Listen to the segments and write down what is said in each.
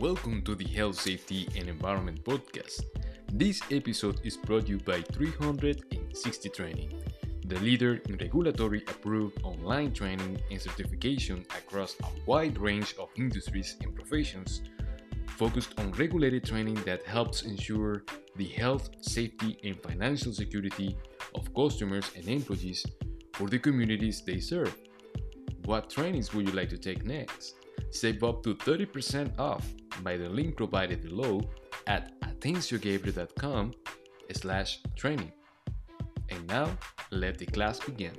Welcome to the Health, Safety and Environment podcast. This episode is brought to you by 360 Training, the leader in regulatory approved online training and certification across a wide range of industries and professions, focused on regulated training that helps ensure the health, safety and financial security of customers and employees for the communities they serve. What trainings would you like to take next? Save up to 30% off by the link provided below at atenciogabriel.com/training. And now, let the class begin.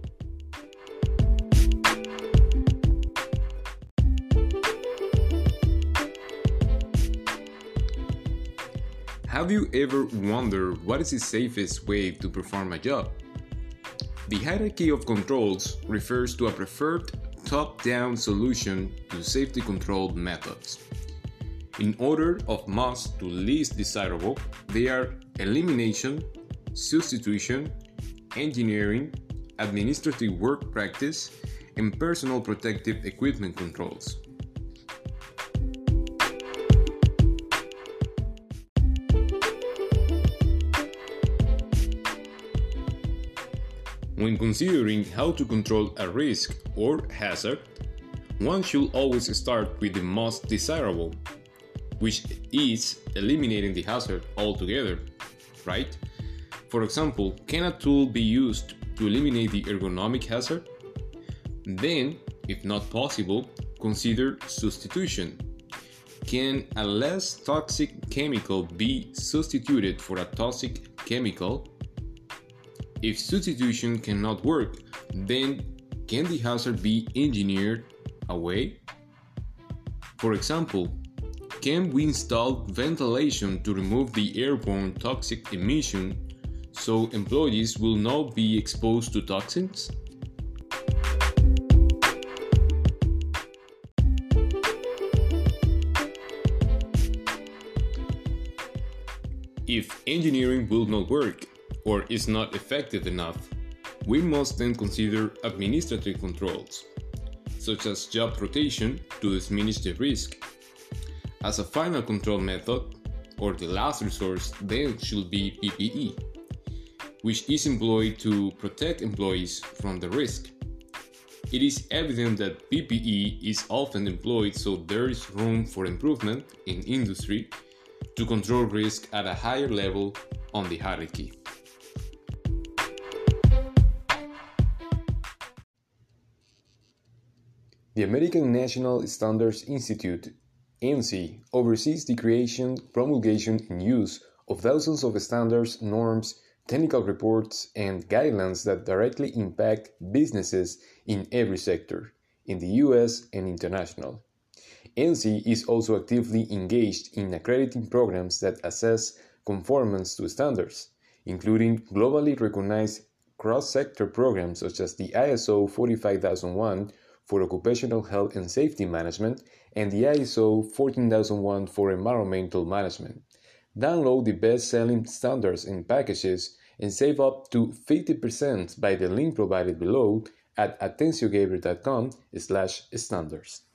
Have you ever wondered what is the safest way to perform a job? The hierarchy of controls refers to a preferred top-down solution to safety-controlled methods. In order of most to least desirable, they are elimination, substitution, engineering, administrative work practice, and personal protective equipment controls. When considering how to control a risk or hazard, one should always start with the most desirable, which is eliminating the hazard altogether, right? For example, can a tool be used to eliminate the ergonomic hazard? Then, if not possible, consider substitution. Can a less toxic chemical be substituted for a toxic chemical? If substitution cannot work, then can the hazard be engineered away? For example, can we install ventilation to remove the airborne toxic emission so employees will not be exposed to toxins? If engineering will not work, or is not effective enough, we must then consider administrative controls, such as job rotation to diminish the risk. As a final control method, or the last resource, then should be PPE, which is employed to protect employees from the risk. It is evident that PPE is often employed, so there is room for improvement in industry to control risk at a higher level on the hierarchy. The American National Standards Institute, ANSI, oversees the creation, promulgation, and use of thousands of standards, norms, technical reports, and guidelines that directly impact businesses in every sector, in the US and international. ANSI is also actively engaged in accrediting programs that assess conformance to standards, including globally recognized cross-sector programs such as the ISO 45001 for occupational health and safety management and the ISO 14001 for environmental management. Download the best-selling standards and packages and save up to 50% by the link provided below at atenciogabriel.com/standards.